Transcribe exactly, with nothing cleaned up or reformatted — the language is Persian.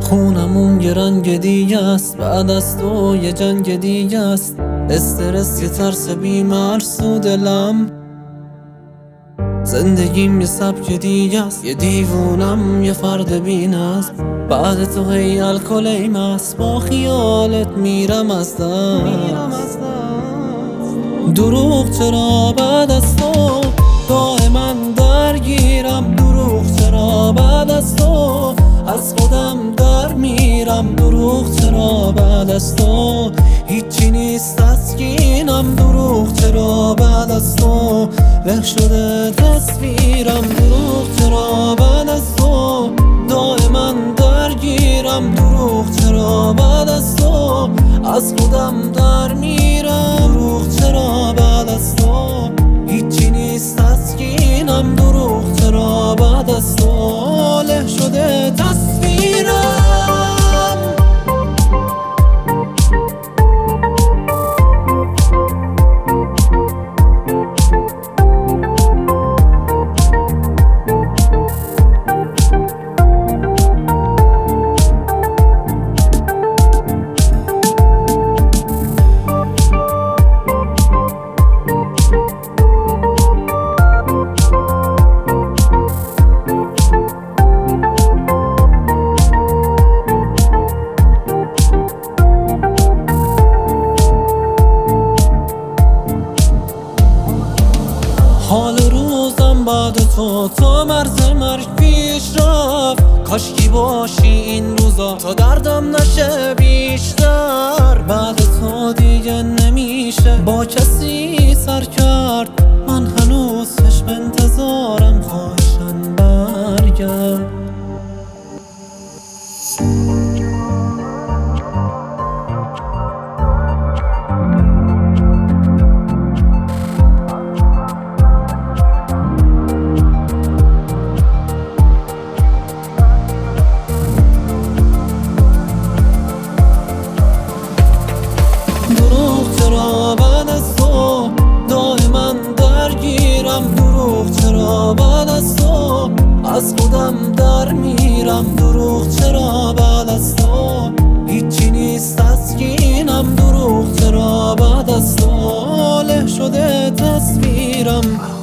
خونمون یه رنگ دیگه است، بعد از تو یه جنگ دیگه است. استرس یه ترس بیمرسو دلم، زندگیم یه سبک دیگه است. یه دیوونم یه فرد بین است، بعد تو هی الکلیم است. با خیالت میرم از دست. دروغ چرا بعد از تو دائما درگیرم؟ دروغ چرا بعد از تو از خودم در میرم؟ دروغ چرا بعد از تو هیچی نیست تسکینم؟ دروغ چرا بعد از تو له شده تصویرم؟ دروغ چرا بعد از تو دائما درگیرم؟ دروغ چرا بعد از تو از خودم در میرم؟ دروغ چرا بعد از تو هیچی نیست تسکینم؟ دروغ چرا بعد از تو له شده تصویرم؟ حال روزم بعد تو تا مرز مرگ پیش رفت. کاشکی باشی این روزا تا دردم نشه بیشتر. بعد تو دیگه نمیشه با کسی سر کرد. من هنوز چشم انتظارم، خواهشن برگرد. دروغ چرا بعد از تو از خودم در میرم؟ دروغ چرا بعد از تو هیچی نیست تسکینم؟ دروغ چرا بعد از تو له شده تصویرم؟